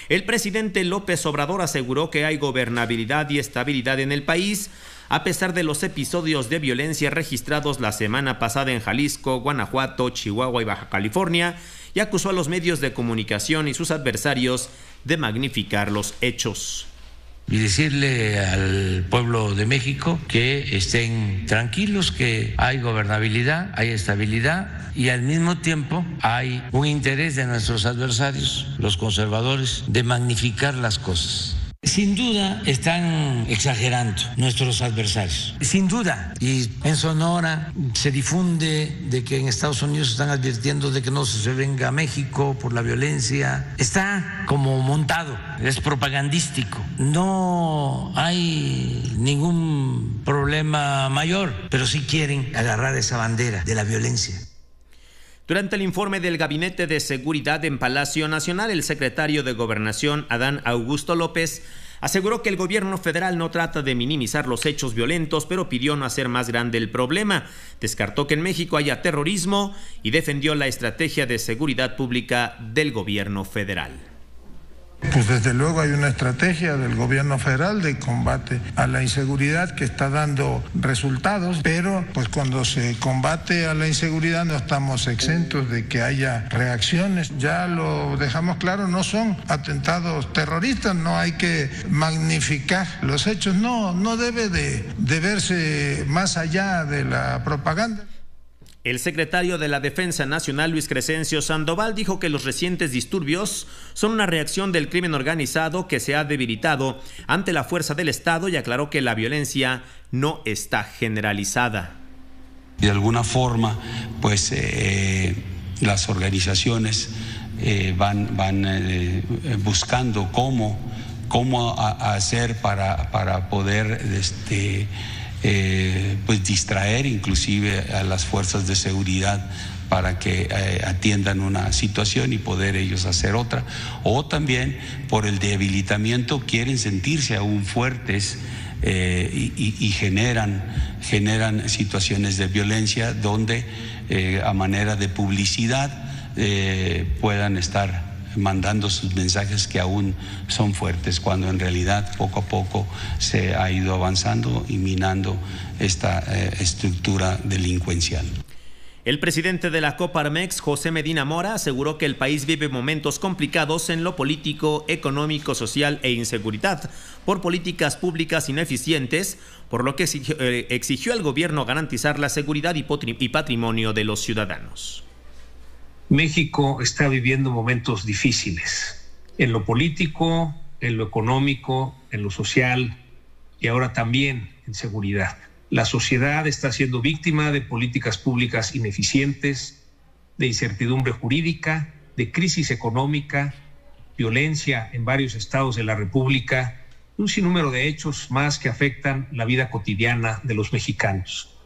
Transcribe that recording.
El presidente López Obrador aseguró que hay gobernabilidad y estabilidad en el país, a pesar de los episodios de violencia registrados la semana pasada en Jalisco, Guanajuato, Chihuahua y Baja California, y acusó a los medios de comunicación y sus adversarios de magnificar los hechos. Y decirle al pueblo de México que estén tranquilos, que hay gobernabilidad, hay estabilidad y al mismo tiempo hay un interés de nuestros adversarios, los conservadores, de magnificar las cosas. Sin duda están exagerando nuestros adversarios, sin duda. Y en Sonora se difunde de que en Estados Unidos están advirtiendo de que no se venga a México por la violencia. Está como montado, es propagandístico. No hay ningún problema mayor, pero sí quieren agarrar esa bandera de la violencia. Durante el informe del Gabinete de Seguridad en Palacio Nacional, el secretario de Gobernación, Adán Augusto López, aseguró que el gobierno federal no trata de minimizar los hechos violentos, pero pidió no hacer más grande el problema. Descartó que en México haya terrorismo y defendió la estrategia de seguridad pública del gobierno federal. Pues desde luego hay una estrategia del gobierno federal de combate a la inseguridad que está dando resultados, pero pues cuando se combate a la inseguridad no estamos exentos de que haya reacciones. Ya lo dejamos claro, no son atentados terroristas, no hay que magnificar los hechos, no debe de verse más allá de la propaganda. El secretario de la Defensa Nacional, Luis Crescencio Sandoval, dijo que los recientes disturbios son una reacción del crimen organizado que se ha debilitado ante la fuerza del Estado y aclaró que la violencia no está generalizada. De alguna forma, pues las organizaciones van buscando cómo hacer para poder pues distraer inclusive a las fuerzas de seguridad para que atiendan una situación y poder ellos hacer otra, o también por el debilitamiento quieren sentirse aún fuertes y generan situaciones de violencia donde a manera de publicidad puedan estar mandando sus mensajes que aún son fuertes, cuando en realidad poco a poco se ha ido avanzando y minando esta estructura delincuencial. El presidente de la Coparmex, José Medina Mora, aseguró que el país vive momentos complicados en lo político, económico, social e inseguridad por políticas públicas ineficientes, por lo que exigió al gobierno garantizar la seguridad y patrimonio de los ciudadanos. México está viviendo momentos difíciles en lo político, en lo económico, en lo social y ahora también en seguridad. La sociedad está siendo víctima de políticas públicas ineficientes, de incertidumbre jurídica, de crisis económica, violencia en varios estados de la República, un sinnúmero de hechos más que afectan la vida cotidiana de los mexicanos.